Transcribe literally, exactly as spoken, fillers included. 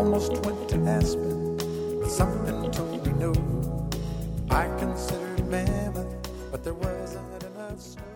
almost went to Aspen, but something told me no. I considered Mammoth, but there wasn't enough snow.